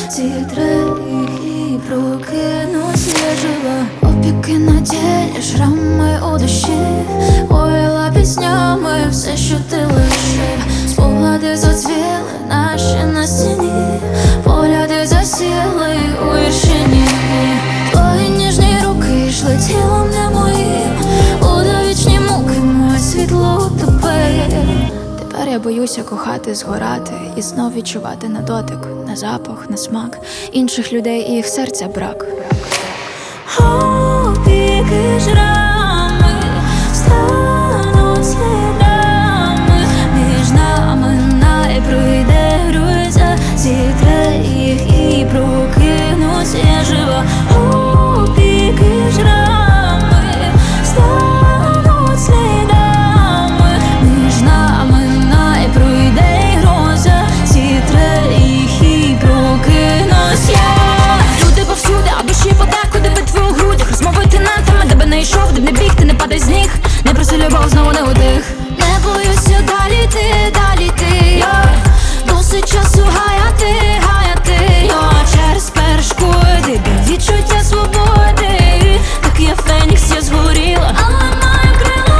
зітре їх і прокинусь я жива. Опіки на тілі, шрами у душі, оїла піснями все, що ти лишив. Спогади зацвіли наші на стіні, погляди засіли у віршині. Твої ніжні руки йшли тілом не моїм, у довічні муки моє світло тупе. Тепер я боюся кохати, згорати і знов відчувати на дотик, на запах, на смак інших людей і їх серця брак. Опіки жрами стануть слідами, між нами най пройде гроза, зітре їх і прокинусь я жива. Опіки жрами стануть слідами, між нами най пройде гроза, зітре їх і прокинусь я. Люди повсюди, а душі подекуди битви у грудях. Розмовити на теми, де би не йшов, де б не біг, ти не падай з ніг. Не проси любов, знову не утих. Не боюся далі йти, досить часу гаяти, через перешкоди до відчуття свободи. Так я фенікс, я згоріла, але маю крила.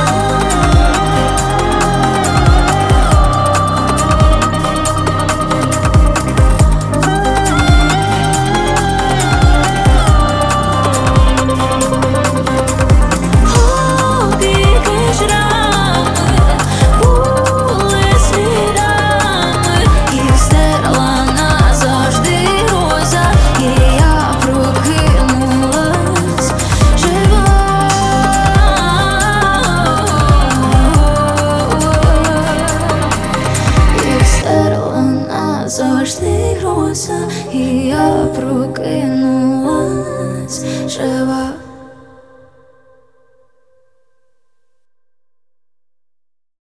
Опіки жрами були слідами, їх стерла назавжди гроза, і я прокинулась жива. Їх стерла назавжди гроза, і я прокинулась жива.